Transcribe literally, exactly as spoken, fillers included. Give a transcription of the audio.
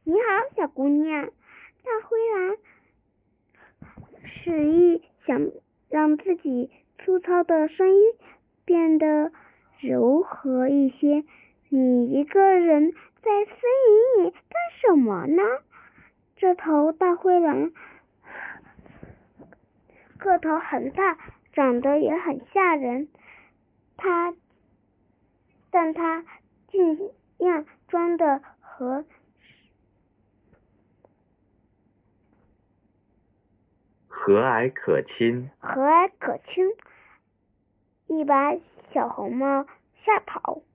你好，小姑娘。大灰狼示意想让自己粗糙的声音变得柔和一些。你一个人在森林里干什么呢？这头大灰狼个头很大，长得也很吓人。他，但他尽量装的和和蔼可亲。 和蔼可亲，一把小红帽吓跑。